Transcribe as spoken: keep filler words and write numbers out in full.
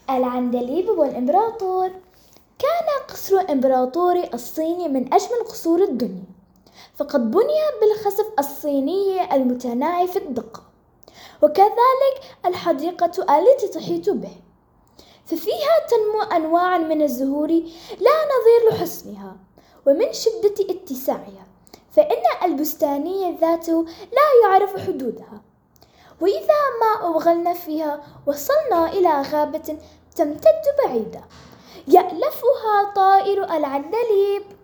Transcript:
العندليب والإمبراطور. كان قصر الإمبراطور الصيني من أجمل قصور الدنيا، فقد بني بالخزف الصيني المتناهي في الدقة، وكذلك الحديقة التي تحيط به، ففيها تنمو أنواع من الزهور لا نظير لحسنها ومن شدة اتساعها، فإن البستاني ذاته لا يعرف حدودها. وإذا ما أوغلنا فيها وصلنا إلى غابة تمتد بعيدة يألفها طائر العندليب.